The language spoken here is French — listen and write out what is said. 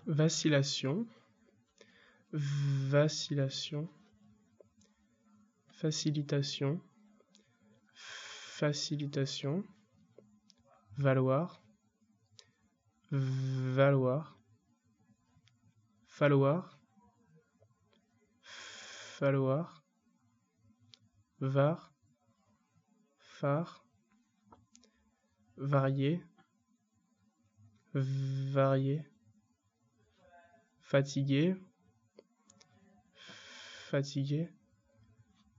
vacillation, vacillation, facilitation, facilitation, valoir, valoir, falloir, falloir, var, phare, varier, varier, fatigué, fatigué,